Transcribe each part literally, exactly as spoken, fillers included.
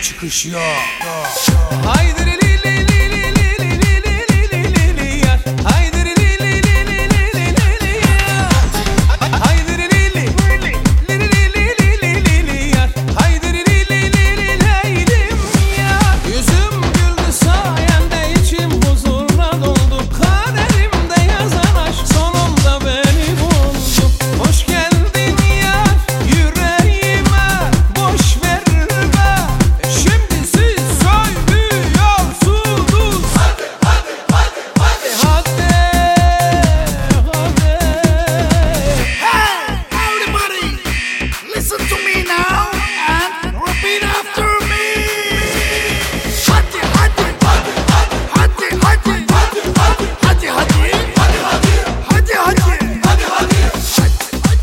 çıkış yok. Haydi li li li li li li li li li li li li yar. Haydi li li li li li li li li li yar. Haydi li li li li li li li li li li yar. Haydi li li li li li leylim yar. Yüzüm güldü sayende, içim huzurla doldu. Kaderimde yazan aşk sonunda beni buldu. Hoş geldin yar yüreğime, boş ver be. Şimdi siz söylüyorsunuz. Hadi hadi hadi hadi hadi hadi. Hey, everybody, listen to me now and repeat after me. Hadi hadi hadi hadi hadi hadi hadi hadi hadi hadi hadi.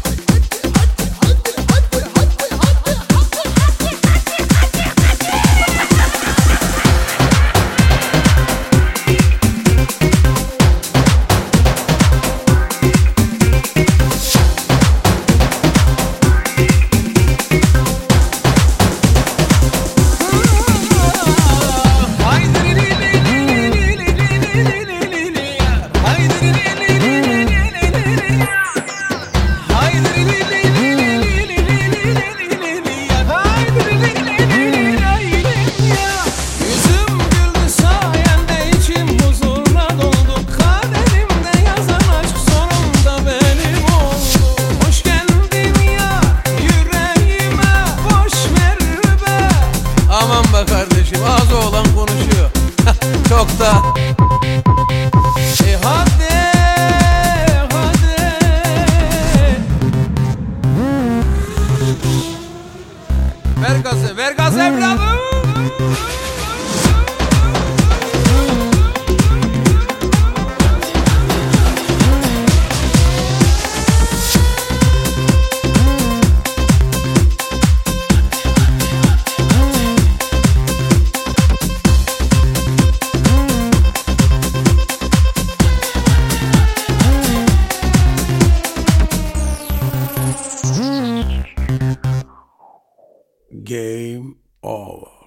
Haydi li li li li li li li li li li yar. Haydi li li li li li li li li yar. Haydi li li li li li li li li li li yar. Haydi li li li li li leylim yar. Yüzüm güldü sayende, içim huzurla doldu. Kaderimde yazan aşk sonunda benim oldu. Hoş geldin yar yüreğime, boş ver be. Aman be kardeşim, ağzı olan konuşuyor. Çok da. E hadi hadi. Ver gazı, ver gazı evladım. Game over.